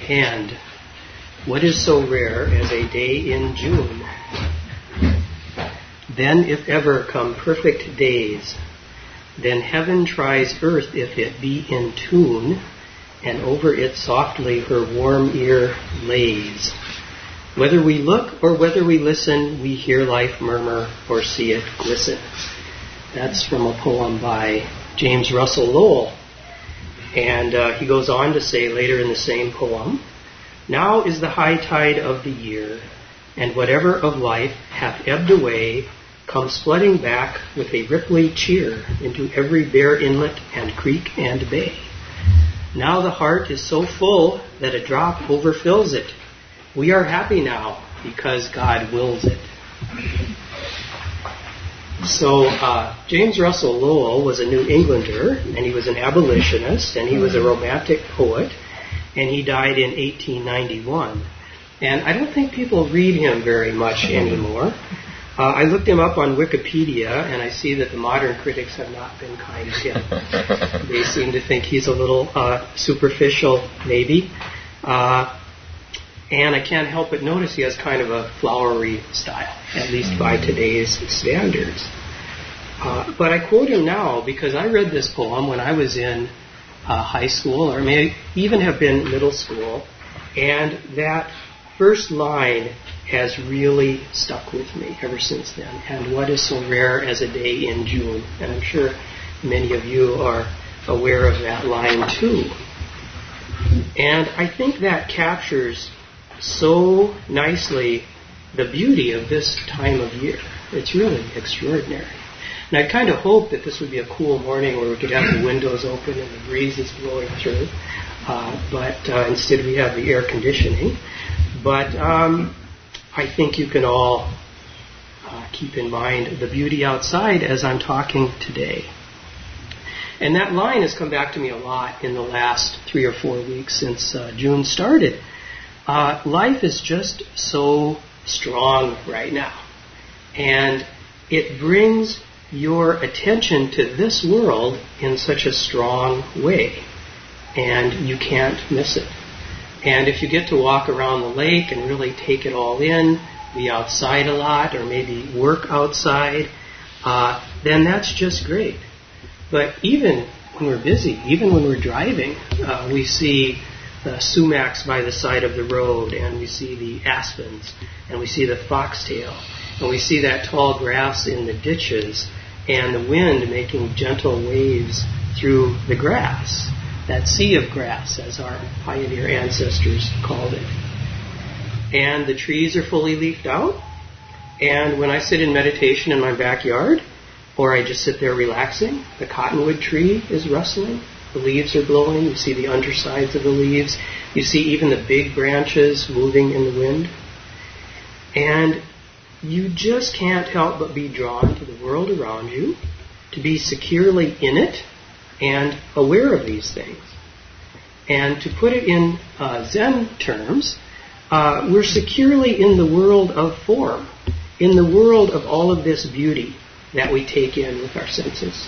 And what is so rare as a day in June? Then, if ever come perfect days, then heaven tries earth if it be in tune, and over it softly her warm ear lays. Whether we look or whether we listen, we hear life murmur or see it glisten. That's from a poem by James Russell Lowell. And he goes on to say later in the same poem, now is the high tide of the year, and whatever of life hath ebbed away comes flooding back with a ripply cheer into every bare inlet and creek and bay. Now the heart is so full that a drop overfills it. We are happy now because God wills it. So James Russell Lowell was a New Englander, and he was an abolitionist, and he was a romantic poet, and he died in 1891. And I don't think people read him very much anymore. I looked him up on Wikipedia, and I see that the modern critics have not been kind to him. They seem to think he's a little superficial, maybe. And I can't help but notice he has kind of a flowery style, at least by today's standards. But I quote him now because I read this poem when I was in high school, or may even have been middle school, and that first line has really stuck with me ever since then. And what is so rare as a day in June? And I'm sure many of you are aware of that line too. And I think that captures so nicely the beauty of this time of year. It's really extraordinary. And I kind of hoped that this would be a cool morning where we could have the windows open and the breeze is blowing through. But instead we have the air conditioning. But I think you can all keep in mind the beauty outside as I'm talking today. And that line has come back to me a lot in the last 3 or 4 weeks since June started. Life is just so strong right now. And it brings your attention to this world in such a strong way. And you can't miss it. And if you get to walk around the lake and really take it all in, be outside a lot or maybe work outside, then that's just great. But even when we're busy, even when we're driving, we see the sumacs by the side of the road, and we see the aspens, and we see the foxtail, and we see that tall grass in the ditches, and the wind making gentle waves through the grass. That sea of grass, as our pioneer ancestors called it. And the trees are fully leafed out. And when I sit in meditation in my backyard, or I just sit there relaxing, the cottonwood tree is rustling, the leaves are blowing, you see the undersides of the leaves, you see even the big branches moving in the wind. And you just can't help but be drawn to the world around you, to be securely in it, and aware of these things. And to put it in Zen terms, we're securely in the world of form, in the world of all of this beauty that we take in with our senses.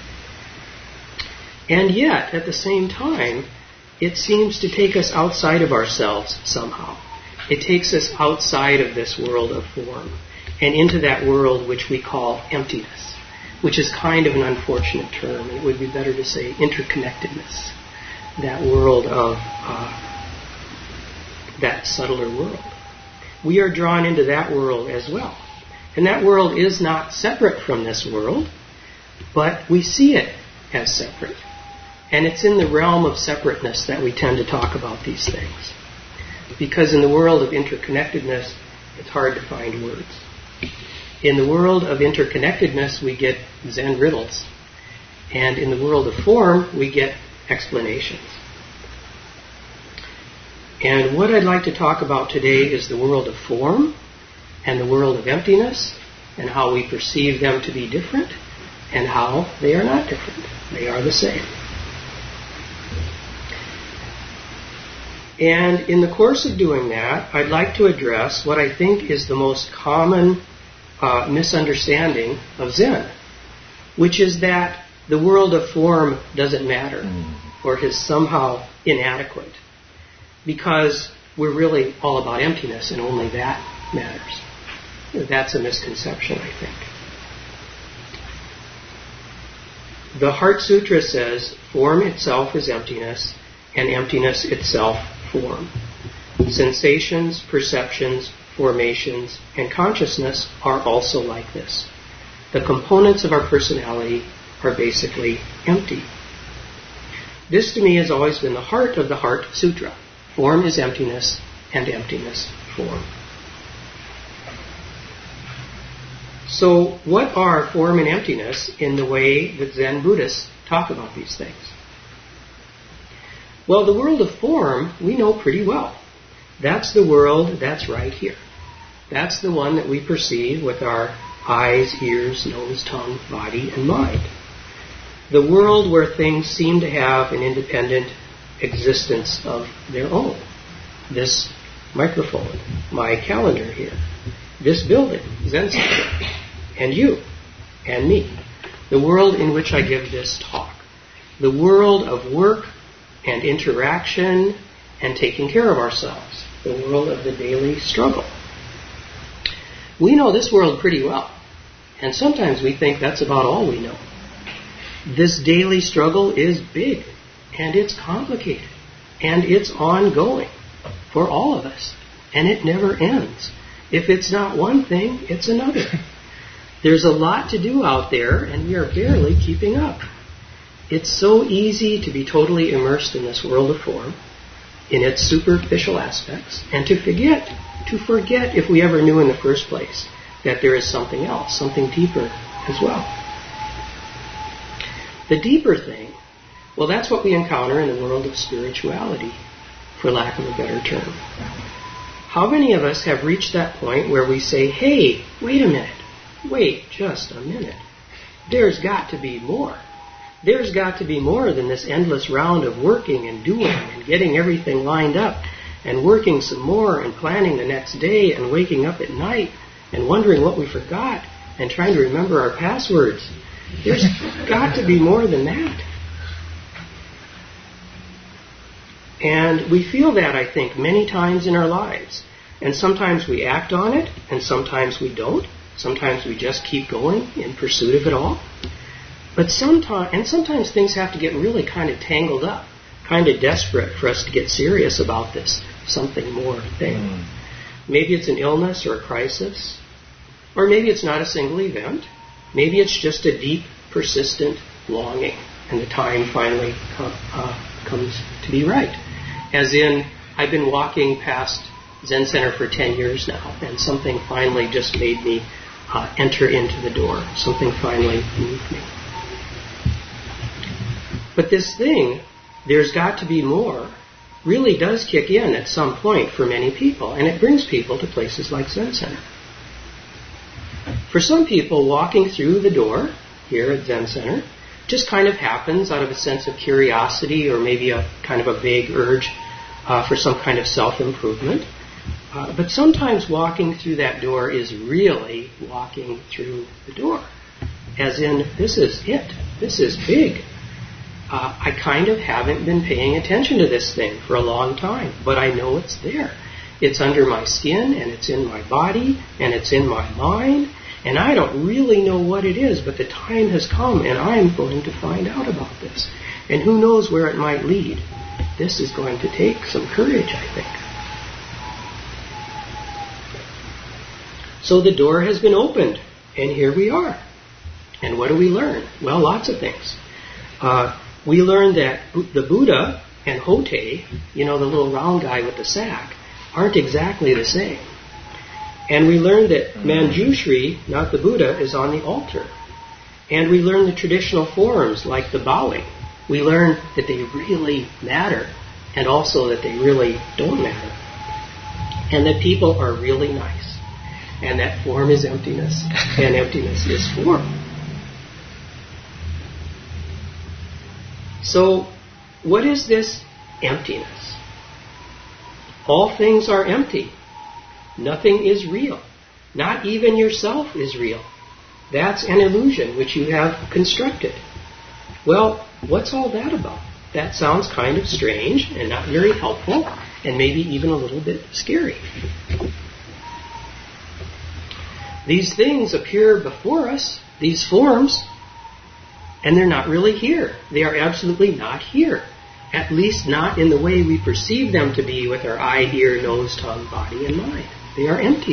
And yet, at the same time, it seems to take us outside of ourselves somehow. It takes us outside of this world of form and into that world which we call emptiness, which is kind of an unfortunate term. It would be better to say interconnectedness, that world of that subtler world. We are drawn into that world as well. And that world is not separate from this world, but we see it as separate. And it's in the realm of separateness that we tend to talk about these things. Because in the world of interconnectedness, it's hard to find words. In the world of interconnectedness, we get Zen riddles. And in the world of form, we get explanations. And what I'd like to talk about today is the world of form and the world of emptiness, and how we perceive them to be different, and how they are not different. They are the same. And in the course of doing that, I'd like to address what I think is the most common misunderstanding of Zen, which is that the world of form doesn't matter or is somehow inadequate. because we're really all about emptiness and only that matters. That's a misconception, I think. The Heart Sutra says, form itself is emptiness, and emptiness itself form. Sensations, perceptions, formations, and consciousness are also like this. The components of our personality are basically empty. This to me has always been the heart of the Heart Sutra. Form is emptiness, and emptiness form. So what are form and emptiness in the way that Zen Buddhists talk about these things? Well, the world of form we know pretty well. That's the world that's right here. That's the one that we perceive with our eyes, ears, nose, tongue, body, and mind. The world where things seem to have an independent existence of their own. This microphone, my calendar here, this building, Zen Center, and you, and me. The world in which I give this talk. The world of work and interaction and taking care of ourselves. The world of the daily struggle. We know this world pretty well, and sometimes we think that's about all we know. This daily struggle is big, and it's complicated, and it's ongoing for all of us, and it never ends. If it's not one thing, it's another. There's a lot to do out there, and we are barely keeping up. It's so easy to be totally immersed in this world of form, in its superficial aspects, and to forget if we ever knew in the first place that there is something else, something deeper as well. The deeper thing, well, that's what we encounter in the world of spirituality, for lack of a better term. How many of us have reached that point where we say, hey, wait a minute, wait just a minute. There's got to be more. There's got to be more than this endless round of working and doing and getting everything lined up and working some more and planning the next day and waking up at night and wondering what we forgot and trying to remember our passwords. There's got to be more than that. And we feel that, I think, many times in our lives. And sometimes we act on it, and sometimes we don't. Sometimes we just keep going in pursuit of it all. But sometimes things have to get really kind of tangled up, kind of desperate for us to get serious about this something more thing. Maybe it's an illness or a crisis, or maybe it's not a single event. Maybe it's just a deep, persistent longing, and the time finally comes to be right. As in, I've been walking past Zen Center for 10 years now, and something finally just made me enter into the door. Something finally moved me. But this thing, there's got to be more, really does kick in at some point for many people, and it brings people to places like Zen Center. For some people, walking through the door here at Zen Center just kind of happens out of a sense of curiosity or maybe a kind of a vague urge for some kind of self-improvement. But sometimes walking through that door is really walking through the door. As in, this is it. This is big. I kind of haven't been paying attention to this thing for a long time, but I know it's there. It's under my skin, and it's in my body, and it's in my mind, and I don't really know what it is, but the time has come, and I'm going to find out about this. And who knows where it might lead. This is going to take some courage, I think. So the door has been opened, and here we are. And what do we learn? Well, lots of things. We learn that the Buddha and Hote, the little round guy with the sack, aren't exactly the same. And we learn that Manjushri, not the Buddha, is on the altar. And we learn the traditional forms like the bowing. We learn that they really matter, and also that they really don't matter. And that people are really nice. And that form is emptiness, and emptiness is form. So, what is this emptiness? All things are empty. Nothing is real. Not even yourself is real. That's an illusion which you have constructed. Well, what's all that about? That sounds kind of strange and not very helpful. and maybe even a little bit scary. These things appear before us, these forms, and they're not really here. They are absolutely not here. At least not in the way we perceive them to be with our eye, ear, nose, tongue, body, and mind. They are empty.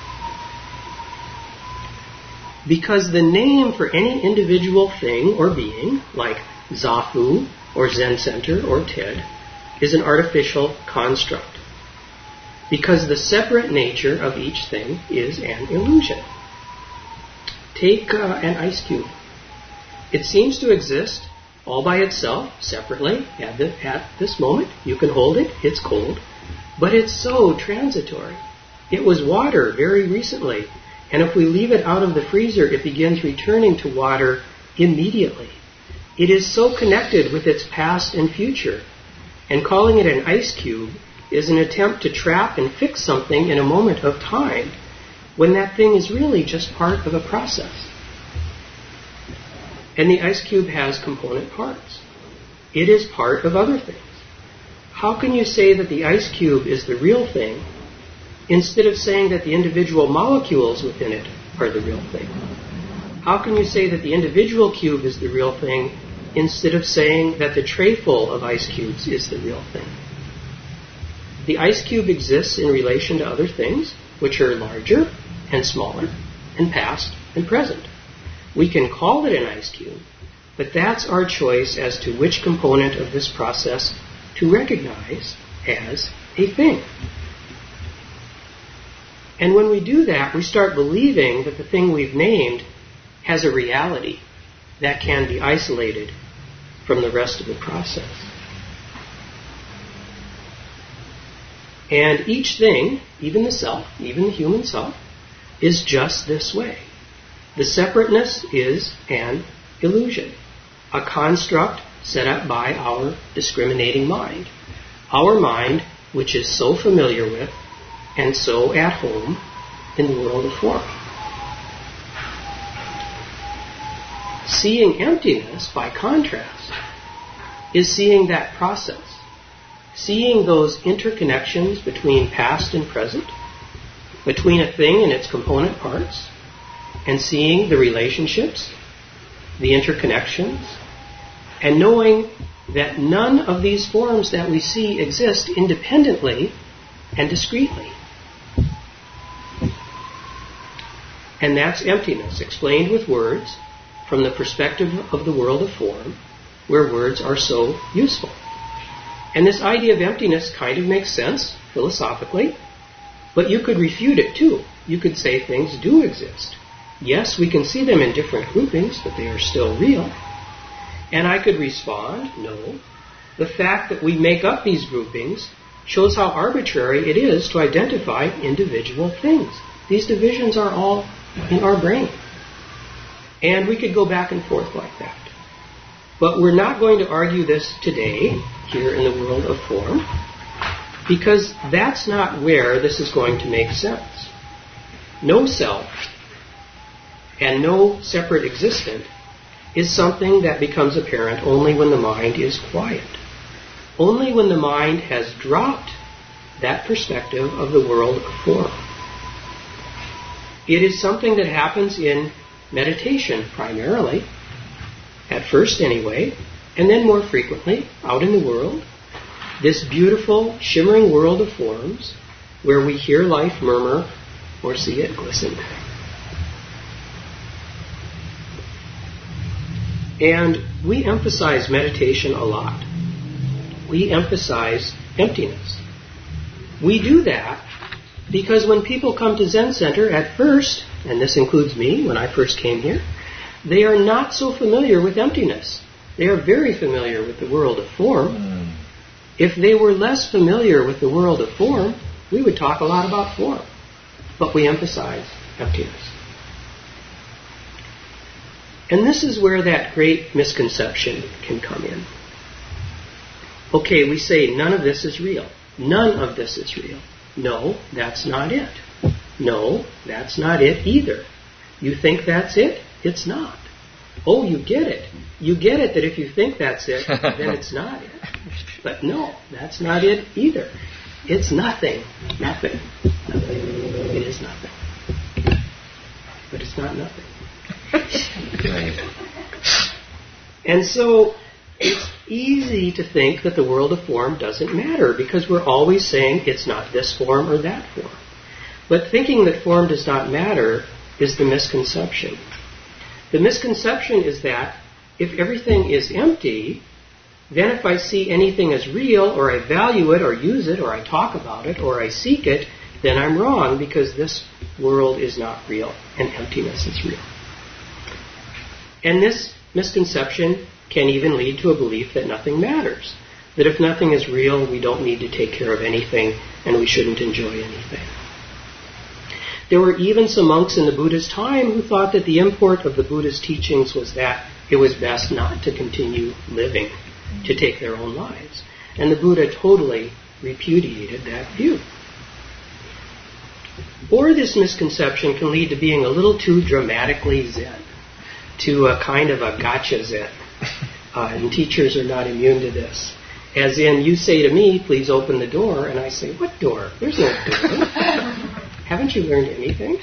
Because the name for any individual thing or being, like Zafu or Zen Center or TED, is an artificial construct. Because the separate nature of each thing is an illusion. Take an ice cube. It seems to exist all by itself, separately, at this moment. You can hold it, it's cold, but it's so transitory. It was water very recently, and if we leave it out of the freezer, it begins returning to water immediately. It is so connected with its past and future, and calling it an ice cube is an attempt to trap and fix something in a moment of time, when that thing is really just part of a process. And the ice cube has component parts. It is part of other things. How can you say that the ice cube is the real thing instead of saying that the individual molecules within it are the real thing? How can you say that the individual cube is the real thing instead of saying that the tray full of ice cubes is the real thing? The ice cube exists in relation to other things, which are larger and smaller and past and present. We can call it an ice cube, but that's our choice as to which component of this process to recognize as a thing. And when we do that, we start believing that the thing we've named has a reality that can be isolated from the rest of the process. And each thing, even the self, even the human self, is just this way. The separateness is an illusion, a construct set up by our discriminating mind. Our mind, which is so familiar with and so at home in the world of form. Seeing emptiness, by contrast, is seeing that process. Seeing those interconnections between past and present, between a thing and its component parts, and seeing the relationships, the interconnections, and knowing that none of these forms that we see exist independently and discretely. And that's emptiness, explained with words from the perspective of the world of form, where words are so useful. And this idea of emptiness kind of makes sense philosophically, but you could refute it too. You could say things do exist. Yes, we can see them in different groupings, but they are still real. And I could respond, no. The fact that we make up these groupings shows how arbitrary it is to identify individual things. These divisions are all in our brain. And we could go back and forth like that. But we're not going to argue this today, here in the world of form, because that's not where this is going to make sense. No self and no separate existent is something that becomes apparent only when the mind is quiet. Only when the mind has dropped that perspective of the world of form. It is something that happens in meditation primarily, at first anyway, and then more frequently out in the world. This beautiful, shimmering world of forms where we hear life murmur or see it glisten. And we emphasize meditation a lot. We emphasize emptiness. We do that because when people come to Zen Center at first, and this includes me when I first came here, they are not so familiar with emptiness. They are very familiar with the world of form. If they were less familiar with the world of form, we would talk a lot about form. But we emphasize emptiness. And this is where that great misconception can come in. Okay, we say none of this is real. None of this is real. No, that's not it. No, that's not it either. You think that's it? It's not. Oh, you get it. You get it that if you think that's it, then it's not it. But no, that's not it either. It's nothing. Nothing. Nothing. It is nothing. But it's not nothing. And so it's easy to think that the world of form doesn't matter because we're always saying it's not this form or that form. But thinking that form does not matter is the misconception. The misconception is that if everything is empty, then if I see anything as real, or I value it, or use it, or I talk about it, or I seek it, then I'm wrong because this world is not real and emptiness is real. And this misconception can even lead to a belief that nothing matters. That if nothing is real, we don't need to take care of anything and we shouldn't enjoy anything. There were even some monks in the Buddha's time who thought that the import of the Buddha's teachings was that it was best not to continue living, to take their own lives. And the Buddha totally repudiated that view. Or this misconception can lead to being a little too dramatically Zen, to a kind of a gotcha Zen. And teachers are not immune to this. As in, you say to me, please open the door, and I say, what door? There's no door. Haven't you learned anything?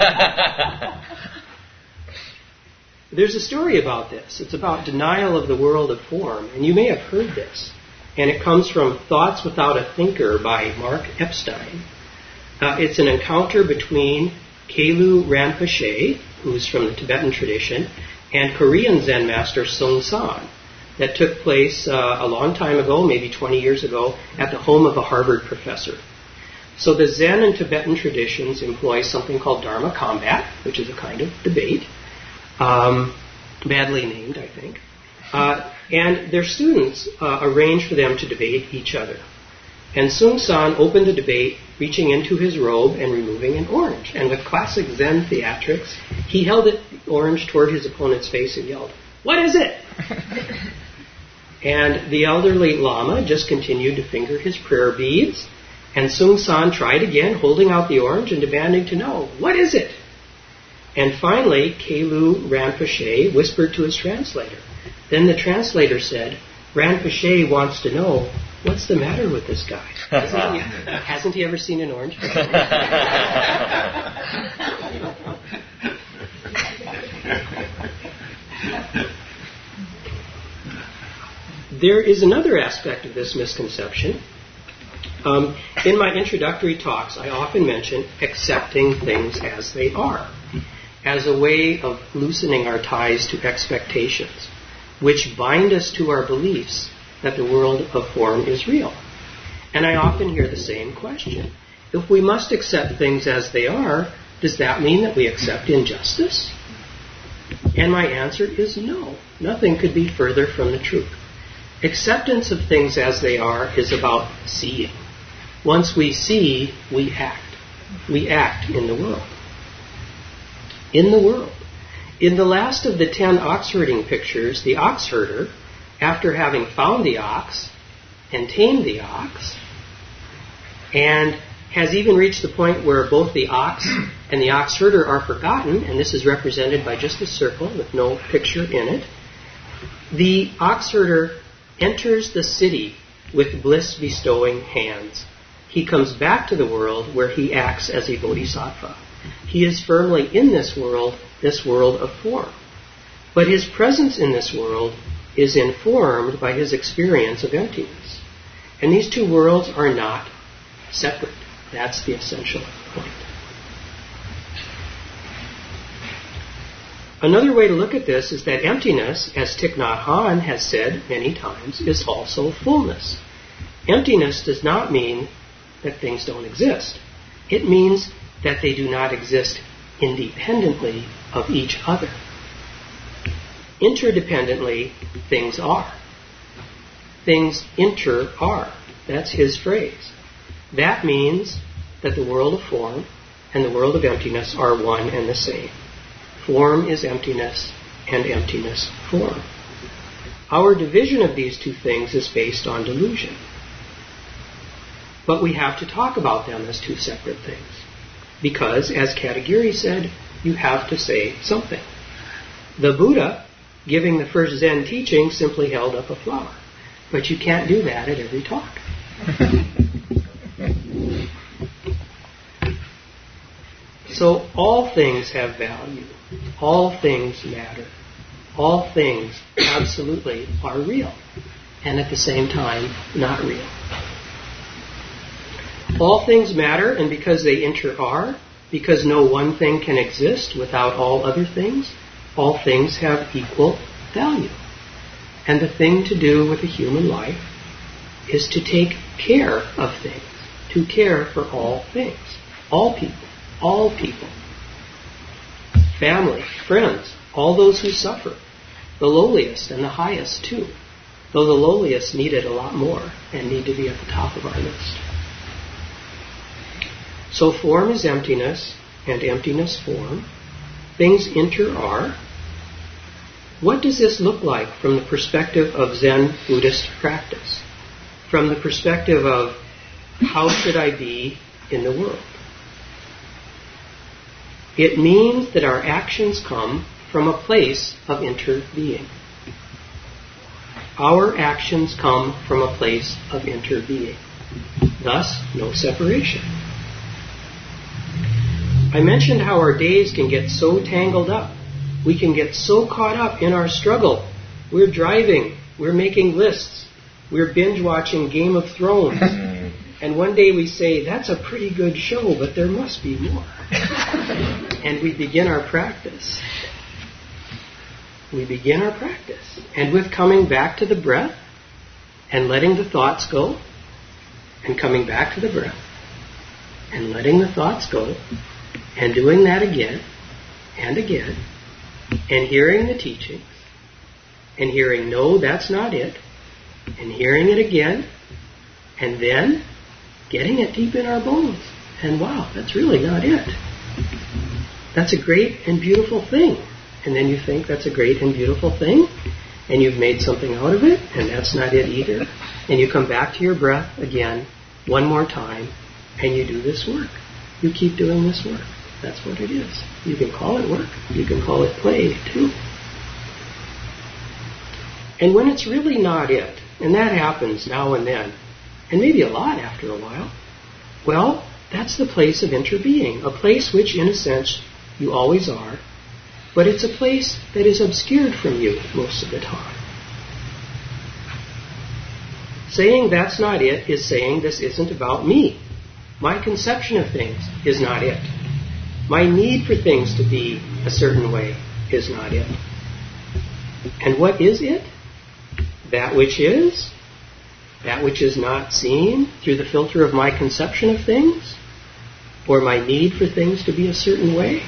There's a story about this. It's about denial of the world of form, and you may have heard this. And it comes from Thoughts Without a Thinker by Mark Epstein. It's an encounter between Kelu Rinpoche, who's from the Tibetan tradition, and Korean Zen master Seung San, that took place a long time ago, maybe 20 years ago, at the home of a Harvard professor. So the Zen and Tibetan traditions employ something called Dharma combat, which is a kind of debate, badly named, I think. And their students arrange for them to debate each other. And Seung San opened the debate, reaching into his robe and removing an orange. And with classic Zen theatrics, he held the orange toward his opponent's face and yelled, "What is it?" And the elderly Lama just continued to finger his prayer beads. And Seung San tried again, holding out the orange and demanding to know, "What is it?" And finally, Kelu Rinpoche whispered to his translator. Then the translator said, "Rinpoche wants to know, what's the matter with this guy? Hasn't he ever seen an orange before?" There is another aspect of this misconception. In my introductory talks, I often mention accepting things as they are, as a way of loosening our ties to expectations, which bind us to our beliefs that the world of form is real. And I often hear the same question. If we must accept things as they are, does that mean that we accept injustice? And my answer is no. Nothing could be further from the truth. Acceptance of things as they are is about seeing. Once we see, we act. We act in the world. In the world. In the last of the 10 ox herding pictures, the ox herder, after having found the ox and tamed the ox, and has even reached the point where both the ox and the ox herder are forgotten, and this is represented by just a circle with no picture in it, the ox herder enters the city with bliss-bestowing hands. He comes back to the world where he acts as a bodhisattva. He is firmly in this world of form. But his presence in this world is informed by his experience of emptiness. And these two worlds are not separate. That's the essential point. Another way to look at this is that emptiness, as Thich Nhat Hanh has said many times, is also fullness. Emptiness does not mean that things don't exist. It means that they do not exist independently of each other. Interdependently, things are. Things are. That's his phrase. That means that the world of form and the world of emptiness are one and the same. Form is emptiness, and emptiness form. Our division of these two things is based on delusion. But we have to talk about them as two separate things. Because, as Katagiri said, you have to say something. The Buddha, giving the first Zen teaching, simply held up a flower. But you can't do that at every talk. So all things have value. All things matter. All things absolutely are real. And at the same time, not real. All things matter, and because they inter-are, because no one thing can exist without all other things, all things have equal value. And the thing to do with a human life is to take care of things, to care for all things, all people, family, friends, all those who suffer, the lowliest and the highest too, though the lowliest need it a lot more and need to be at the top of our list. So form is emptiness, and emptiness form. Things inter-are. What does this look like from the perspective of Zen Buddhist practice? From the perspective of how should I be in the world? It means that our actions come from a place of interbeing. Our actions come from a place of interbeing. Thus, no separation. I mentioned how our days can get so tangled up. We can get so caught up in our struggle. We're driving. We're making lists. We're binge-watching Game of Thrones. And one day we say, that's a pretty good show, but there must be more. And we begin our practice. We begin our practice. And with coming back to the breath and letting the thoughts go, and coming back to the breath and letting the thoughts go, and doing that again and again, and hearing the teachings, and hearing, no, that's not it, and hearing it again, and then getting it deep in our bones. And wow, that's really not it. That's a great and beautiful thing. And then you think that's a great and beautiful thing, and you've made something out of it, and that's not it either. And you come back to your breath again, one more time, and you do this work. You keep doing this work. That's what it is. You can call it work. You can call it play, too. And when it's really not it, and that happens now and then, and maybe a lot after a while, well, that's the place of interbeing, a place which, in a sense, you always are, but it's a place that is obscured from you most of the time. Saying that's not it is saying this isn't about me. My conception of things is not it. My need for things to be a certain way is not it. And what is it? That which is? That which is not seen through the filter of my conception of things? Or my need for things to be a certain way?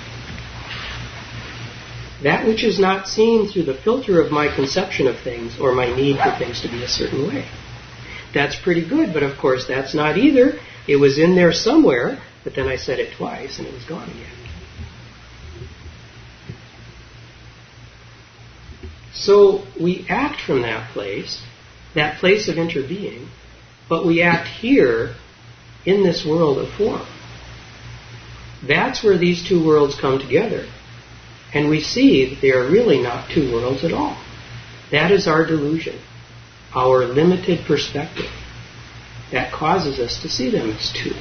That which is not seen through the filter of my conception of things or my need for things to be a certain way. That's pretty good, but of course that's not either. It was in there somewhere, but then I said it twice and it was gone again. So we act from that place of interbeing, but we act here in this world of form. That's where these two worlds come together. And we see that they are really not two worlds at all. That is our delusion, our limited perspective. That causes us to see them as two.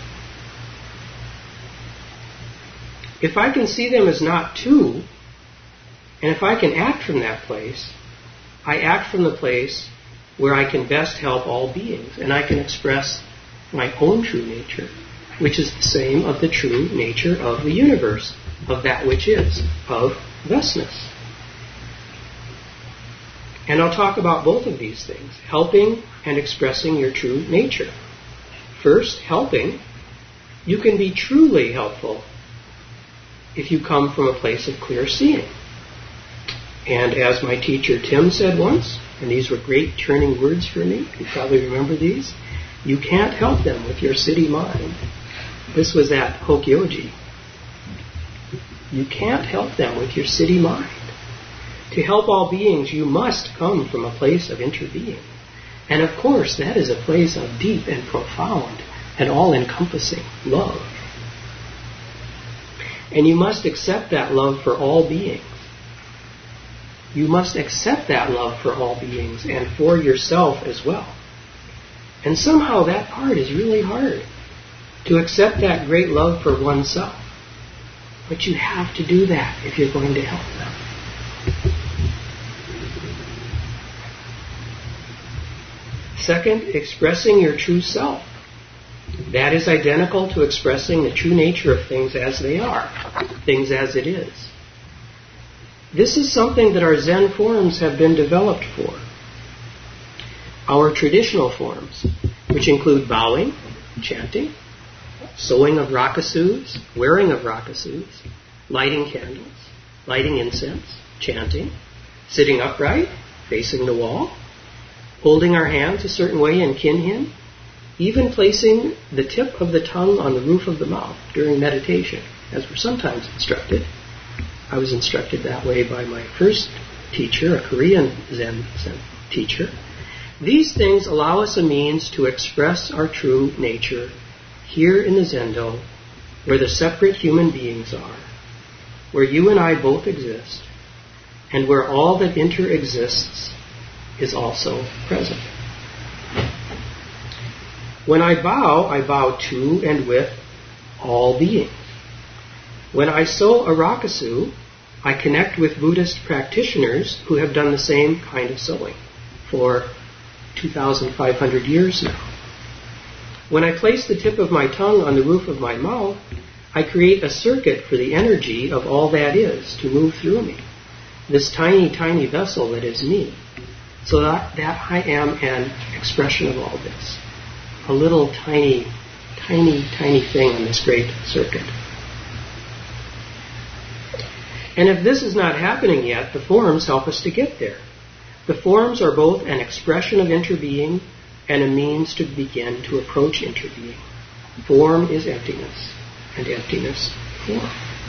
If I can see them as not two, and if I can act from that place, I act from the place where I can best help all beings, and I can express my own true nature, which is the same of the true nature of the universe, of that which is, of thusness. And I'll talk about both of these things, helping and expressing your true nature. First, helping. You can be truly helpful if you come from a place of clear seeing. And as my teacher Tim said once, and these were great turning words for me, you probably remember these, you can't help them with your city mind. This was at Hokyoji. You can't help them with your city mind. To help all beings, you must come from a place of interbeing. And of course, that is a place of deep and profound and all-encompassing love. And you must accept that love for all beings. You must accept that love for all beings and for yourself as well. And somehow that part is really hard, to accept that great love for oneself. But you have to do that if you're going to help them. Second, expressing your true self. That is identical to expressing the true nature of things as they are, things as it is. This is something that our Zen forms have been developed for. Our traditional forms, which include bowing, chanting, sewing of rakusus, wearing of rakusus, lighting candles, lighting incense, chanting, sitting upright, facing the wall, holding our hands a certain way in kinhin, even placing the tip of the tongue on the roof of the mouth during meditation, as we're sometimes instructed. I was instructed that way by my first teacher, a Korean Zen teacher. These things allow us a means to express our true nature here in the Zendo, where the separate human beings are, where you and I both exist, and where all that interexists is also present. When I bow to and with all beings. When I sew a rakusu, I connect with Buddhist practitioners who have done the same kind of sewing for 2,500 years now. When I place the tip of my tongue on the roof of my mouth, I create a circuit for the energy of all that is to move through me, this tiny, tiny vessel that is me, so that I am an expression of all this, a little tiny, tiny, tiny thing in this great circuit. And if this is not happening yet, the forms help us to get there. The forms are both an expression of interbeing and a means to begin to approach interbeing. Form is emptiness, and emptiness form.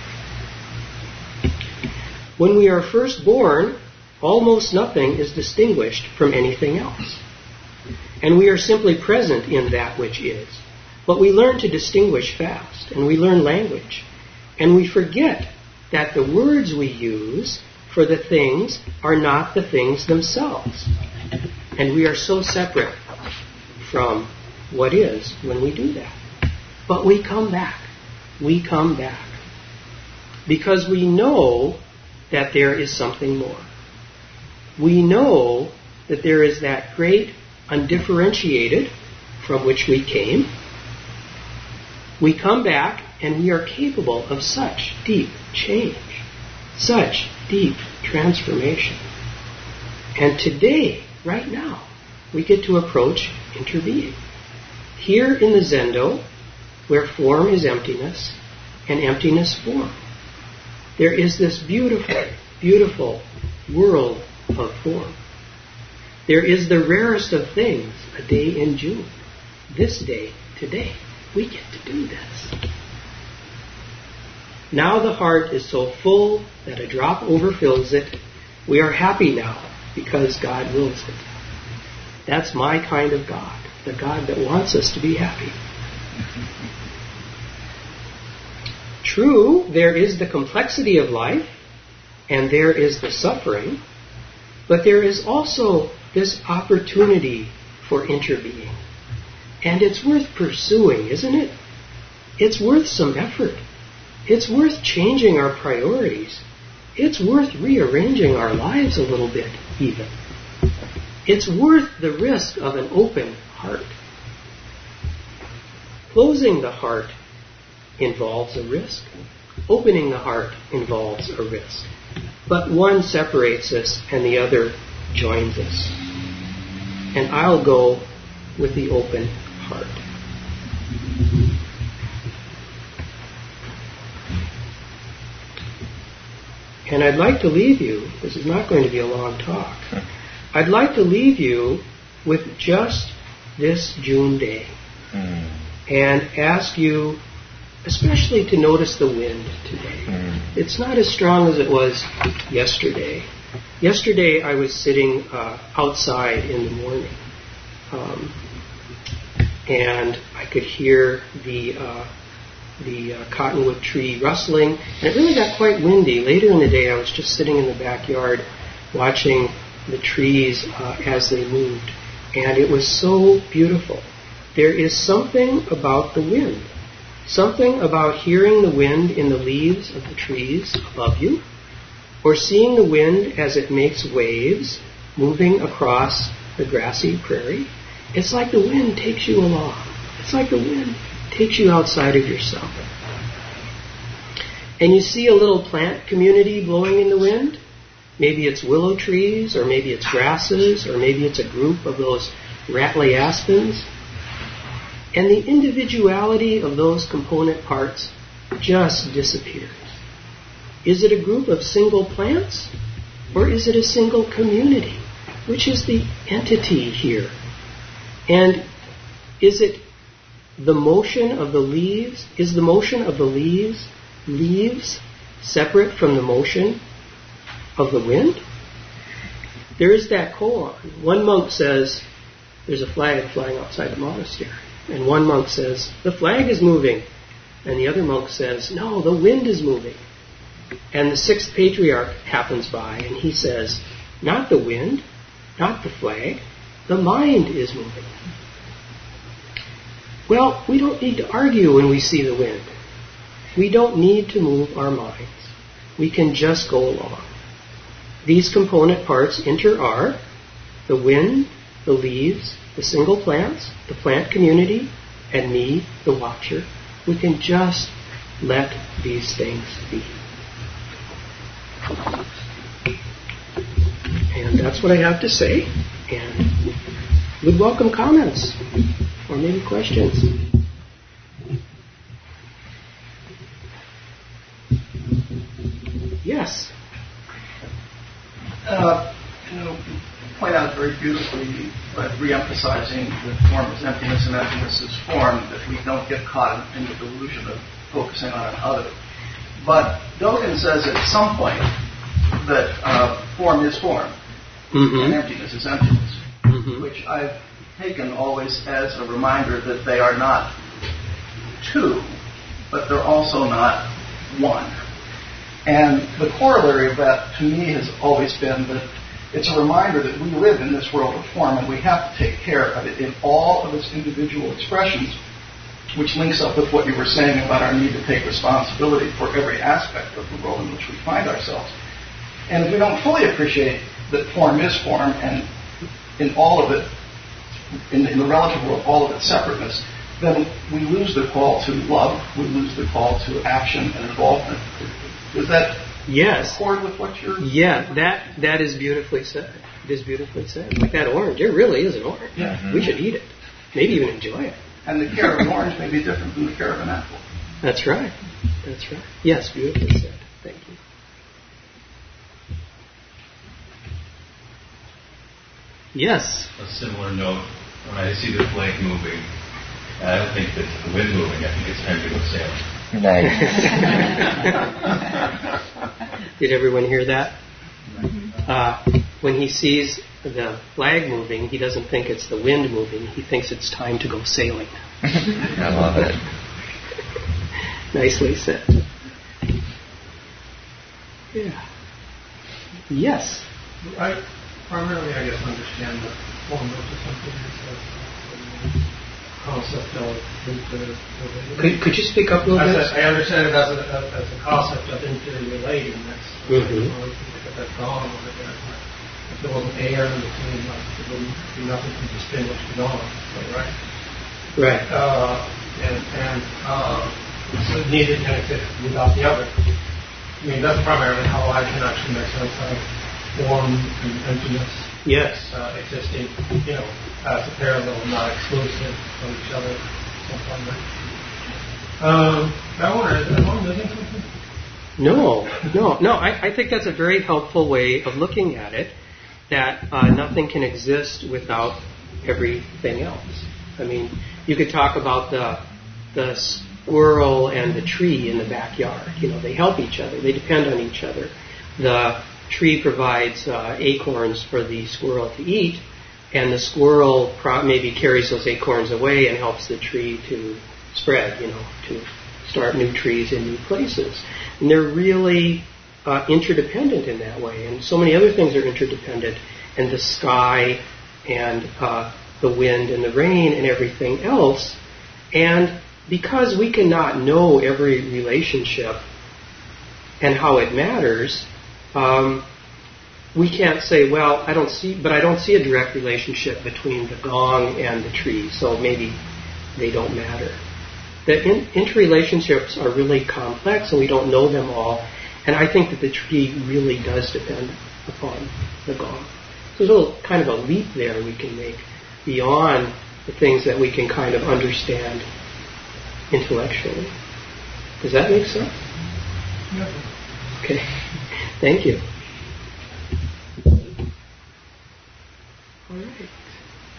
When we are first born, almost nothing is distinguished from anything else. And we are simply present in that which is. But we learn to distinguish fast, and we learn language. And we forget that the words we use for the things are not the things themselves. And we are so separate from what is when we do that. But we come back. We come back. Because we know that there is something more. We know that there is that great undifferentiated from which we came. We come back and we are capable of such deep change, such deep transformation. And today, right now, we get to approach interbeing. Here in the Zendo, where form is emptiness and emptiness form, there is this beautiful, beautiful world of form. There is the rarest of things, a day in June. This day, today, we get to do this. Now the heart is so full that a drop overfills it. We are happy now because God wills it. That's my kind of God, the God that wants us to be happy. True, there is the complexity of life, and there is the suffering, but there is also this opportunity for interbeing. And it's worth pursuing, isn't it? It's worth some effort. It's worth changing our priorities. It's worth rearranging our lives a little bit, even. It's worth the risk of an open heart. Closing the heart involves a risk. Opening the heart involves a risk. But one separates us and the other joins us. And I'll go with the open heart. And I'd like to leave you, this is not going to be a long talk, I'd like to leave you with just this June day and ask you especially to notice the wind today. It's not as strong as it was yesterday. Yesterday I was sitting outside in the morning and I could hear the cottonwood tree rustling, and it really got quite windy. Later in the day I was just sitting in the backyard watching the trees as they moved, and it was so beautiful. There is something about the wind Something about hearing the wind in the leaves of the trees above you, or seeing the wind as it makes waves moving across the grassy prairie. It's like the wind takes you along. It's like the wind takes you outside of yourself. And you see a little plant community blowing in the wind. Maybe it's willow trees, or maybe it's grasses, or maybe it's a group of those rattly aspens. And the individuality of those component parts just disappears. Is it a group of single plants, or is it a single community? Which is the entity here? And is it the motion of the leaves? Is the motion of the leaves separate from the motion of the wind? There is that koan. One monk says there's a flag flying outside the monastery. And one monk says, the flag is moving. And the other monk says, no, the wind is moving. And the sixth patriarch happens by and he says, not the wind, not the flag, the mind is moving. Well, we don't need to argue when we see the wind. We don't need to move our minds. We can just go along. These component parts are the wind, the leaves, the single plants, the plant community, and me, the watcher. We can just let these things be. And that's what I have to say. And we'd welcome comments or maybe questions. Yes. Point out very beautifully, but re-emphasizing the form as emptiness and emptiness as form, that we don't get caught in the delusion of focusing on an other. But Dogen says at some point that form is form, and emptiness is emptiness, which I've taken always as a reminder that they are not two, but they're also not one. And the corollary of that to me has always been that it's a reminder that we live in this world of form and we have to take care of it in all of its individual expressions, which links up with what you were saying about our need to take responsibility for every aspect of the world in which we find ourselves. And if we don't fully appreciate that form is form and in all of it, in the relative world, all of its separateness, then we lose the call to love, we lose the call to action and involvement. Is that accord with what you're... Yeah, that is beautifully said. It is beautifully said. Like that orange, it really is an orange. Yeah. We should eat it. Maybe even enjoy it. And the care of an orange may be different than the care of an apple. That's right. That's right. Yes, beautifully said. Thank you. Yes? A similar note, when I see the flag moving, I don't think that the wind moving, I think it's time to go sailing. Nice. Did everyone hear that? When he sees the flag moving, he doesn't think it's the wind moving. He thinks it's time to go sailing. I love it. Nicely said. Yeah. Yes. I primarily, I guess, understand the form of something as concept of interrelated. Could you speak up a little bit? I understand it as a concept of interrelating. That's that's gone. If there wasn't air in between, there wouldn't be nothing to distinguish the dawn. Right. Right. So neither can exist without the other. I mean, that's primarily how I can actually make sense of form and emptiness. Yes. Existing, as a parallel, not exclusive from each other. Something like that. Am I missing something? No. I think that's a very helpful way of looking at it, that nothing can exist without everything else. I mean, you could talk about the squirrel and the tree in the backyard. They help each other. They depend on each other. The tree provides acorns for the squirrel to eat, and the squirrel maybe carries those acorns away and helps the tree to spread, to start new trees in new places. And they're really interdependent in that way. And so many other things are interdependent. And the sky and the wind and the rain and everything else. And because we cannot know every relationship and how it matters, we can't say, well, I don't see a direct relationship between the gong and the tree, so maybe they don't matter. The interrelationships are really complex, and we don't know them all. And I think that the tree really does depend upon the gong. So there's a little kind of a leap there we can make beyond the things that we can kind of understand intellectually. Does that make sense? Yeah. Okay. Thank you. All right.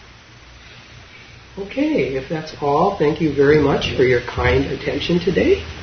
Okay, if that's all, thank you very much for your kind attention today.